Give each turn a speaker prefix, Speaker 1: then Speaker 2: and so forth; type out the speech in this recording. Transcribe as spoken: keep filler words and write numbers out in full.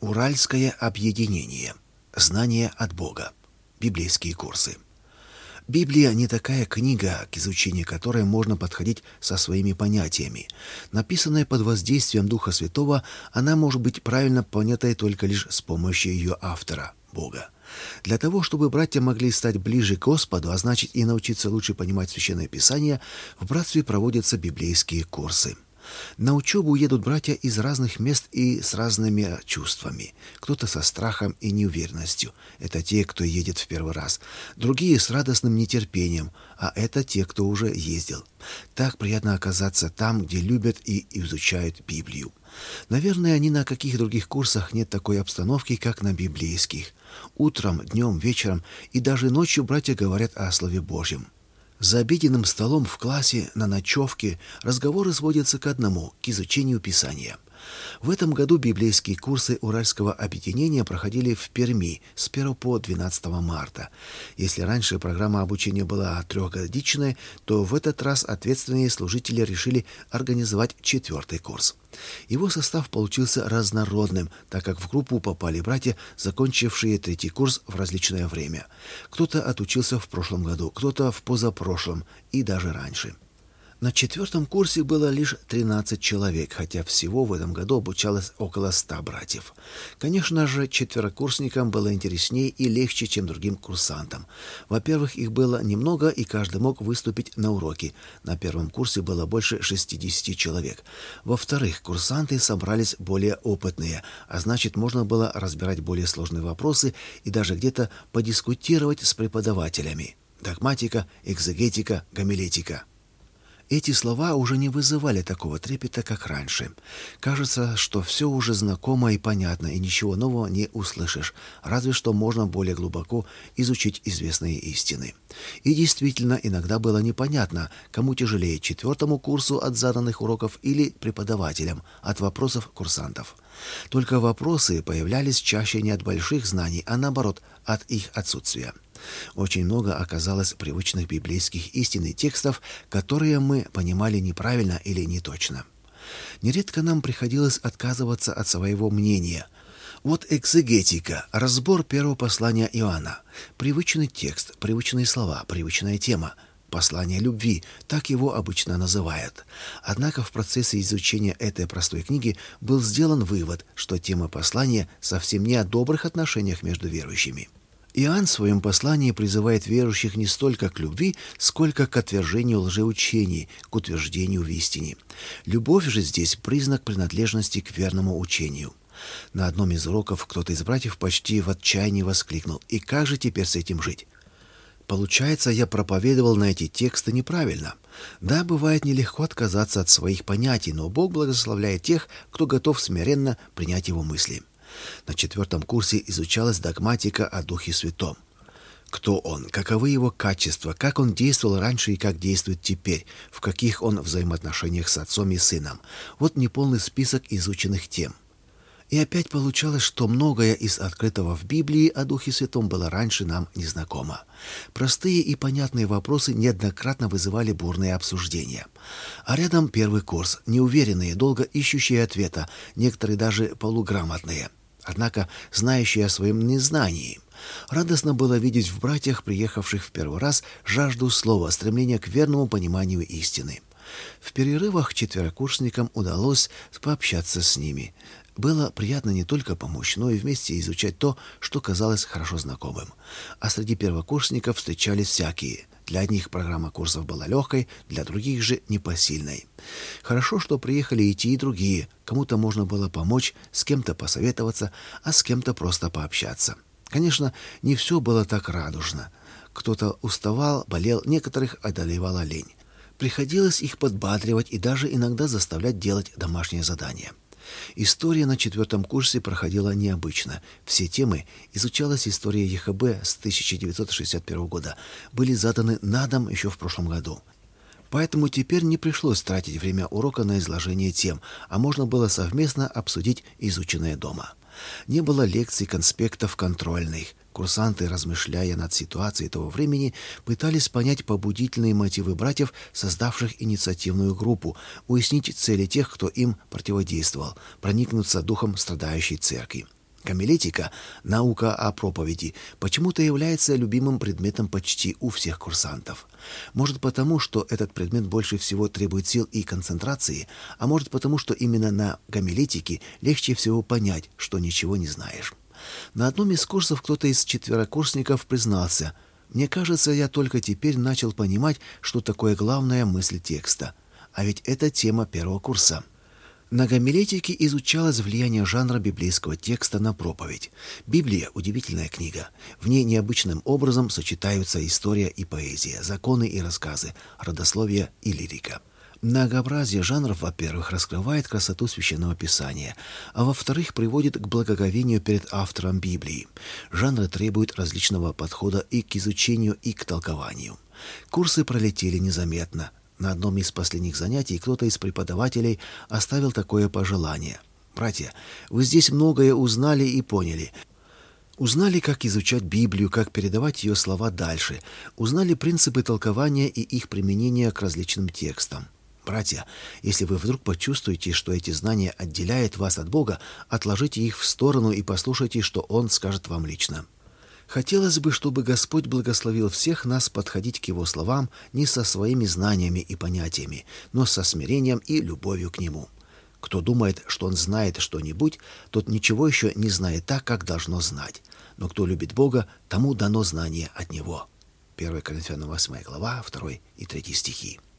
Speaker 1: Уральское объединение. Знания от Бога. Библейские курсы. Библия не такая книга, к изучению которой можно подходить со своими понятиями. Написанная под воздействием Духа Святого, она может быть правильно понятой только лишь с помощью ее автора, Бога. Для того, чтобы братья могли стать ближе к Господу, а значит и научиться лучше понимать Священное Писание, в братстве проводятся библейские курсы. На учебу едут братья из разных мест и с разными чувствами. Кто-то со страхом и неуверенностью. Это те, кто едет в первый раз. Другие с радостным нетерпением. А это те, кто уже ездил. Так приятно оказаться там, где любят и изучают Библию. Наверное, ни на каких других курсах нет такой обстановки, как на библейских. Утром, днем, вечером и даже ночью братья говорят о Слове Божьем. За обеденным столом в классе, на ночевке разговоры сводятся к одному – к изучению Писания. В этом году библейские курсы Уральского объединения проходили в Перми с первого по двенадцатое марта. Если раньше программа обучения была трехгодичной, то в этот раз ответственные служители решили организовать четвертый курс. Его состав получился разнородным, так как в группу попали братья, закончившие третий курс в различное время. Кто-то отучился в прошлом году, кто-то в позапрошлом и даже раньше. На четвертом курсе было лишь тринадцать человек, хотя всего в этом году обучалось около ста братьев. Конечно же, четверокурсникам было интереснее и легче, чем другим курсантам. Во-первых, их было немного, и каждый мог выступить на уроке. На первом курсе было больше шестидесяти человек. Во-вторых, курсанты собрались более опытные, а значит, можно было разбирать более сложные вопросы и даже где-то подискутировать с преподавателями. Догматика, экзегетика, гомилетика. Эти слова уже не вызывали такого трепета, как раньше. Кажется, что все уже знакомо и понятно, и ничего нового не услышишь, разве что можно более глубоко изучить известные истины. И действительно, иногда было непонятно, кому тяжелее, четвертому курсу от заданных уроков или преподавателям от вопросов курсантов. Только вопросы появлялись чаще не от больших знаний, а наоборот, от их отсутствия. Очень много оказалось привычных библейских истин и текстов, которые мы понимали неправильно или неточно. Нередко нам приходилось отказываться от своего мнения. Вот экзегетика, разбор первого послания Иоанна. Привычный текст, привычные слова, привычная тема. Послание любви, так его обычно называют. Однако в процессе изучения этой простой книги был сделан вывод, что тема послания совсем не о добрых отношениях между верующими. Иоанн в своем послании призывает верующих не столько к любви, сколько к отвержению лжеучений, к утверждению в истине. Любовь же здесь признак принадлежности к верному учению. На одном из уроков кто-то из братьев почти в отчаянии воскликнул: «И как же теперь с этим жить?» Получается, я проповедовал на эти тексты неправильно. Да, бывает нелегко отказаться от своих понятий, но Бог благословляет тех, кто готов смиренно принять его мысли. На четвертом курсе изучалась догматика о Духе Святом. Кто он, каковы его качества, как он действовал раньше и как действует теперь, в каких он взаимоотношениях с отцом и сыном. Вот неполный список изученных тем. И опять получалось, что многое из открытого в Библии о Духе Святом было раньше нам незнакомо. Простые и понятные вопросы неоднократно вызывали бурные обсуждения. А рядом первый курс, неуверенные, долго ищущие ответа, некоторые даже полуграмотные. Однако знающие о своем незнании. Радостно было видеть в братьях, приехавших в первый раз, жажду слова, стремление к верному пониманию истины. В перерывах четверокурсникам удалось пообщаться с ними. Было приятно не только помочь, но и вместе изучать то, что казалось хорошо знакомым. А среди первокурсников встречались всякие. Для одних программа курсов была легкой, для других же непосильной. Хорошо, что приехали и те, и другие. Кому-то можно было помочь, с кем-то посоветоваться, а с кем-то просто пообщаться. Конечно, не все было так радужно. Кто-то уставал, болел, некоторых одолевала лень. Приходилось их подбадривать и даже иногда заставлять делать домашнее задание. История на четвертом курсе проходила необычно. Все темы, изучалась история ЕХБ с тысяча девятьсот шестьдесят первого года, были заданы на дом еще в прошлом году. Поэтому теперь не пришлось тратить время урока на изложение тем, а можно было совместно обсудить изученное дома. Не было лекций, конспектов, контрольных. Курсанты, размышляя над ситуацией того времени, пытались понять побудительные мотивы братьев, создавших инициативную группу, уяснить цели тех, кто им противодействовал, проникнуться духом страдающей церкви. Гомилетика, наука о проповеди, почему-то является любимым предметом почти у всех курсантов. Может потому, что этот предмет больше всего требует сил и концентрации, а может потому, что именно на гомилетике легче всего понять, что ничего не знаешь. На одном из курсов кто-то из четверокурсников признался: «Мне кажется, я только теперь начал понимать, что такое главная мысль текста. А ведь это тема первого курса». На гомилетике изучалось влияние жанра библейского текста на проповедь. Библия – удивительная книга. В ней необычным образом сочетаются история и поэзия, законы и рассказы, родословие и лирика. Многообразие жанров, во-первых, раскрывает красоту Священного Писания, а во-вторых, приводит к благоговению перед автором Библии. Жанры требуют различного подхода и к изучению, и к толкованию. Курсы пролетели незаметно. На одном из последних занятий кто-то из преподавателей оставил такое пожелание: «Братья, вы здесь многое узнали и поняли. Узнали, как изучать Библию, как передавать ее слова дальше. Узнали принципы толкования и их применения к различным текстам. Братья, если вы вдруг почувствуете, что эти знания отделяют вас от Бога, отложите их в сторону и послушайте, что Он скажет вам лично». Хотелось бы, чтобы Господь благословил всех нас подходить к Его словам не со своими знаниями и понятиями, но со смирением и любовью к Нему. Кто думает, что он знает что-нибудь, тот ничего еще не знает так, как должно знать. Но кто любит Бога, тому дано знание от Него. первое Коринфянам восьмая глава, второй и третий стихи.